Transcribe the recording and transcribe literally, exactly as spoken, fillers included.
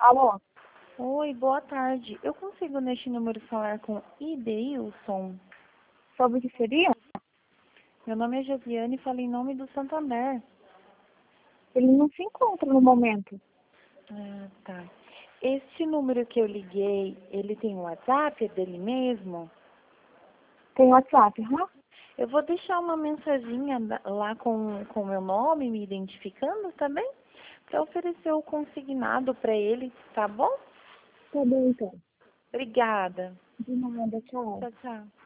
Alô? Oi, boa tarde. Eu consigo neste número falar com Ideilson? Sobre o que seria? Meu nome é Josiane e falo em nome do Santander. Ele não se encontra no momento. Ah, tá. Este número que eu liguei, ele tem um WhatsApp, é dele mesmo? Tem WhatsApp, aham? Eu vou deixar uma mensaginha da- lá com o meu nome, me identificando também, para oferecer o consignado para ele, tá bom? Tá bom, então. Obrigada. De nada, tchau. Tchau, tchau.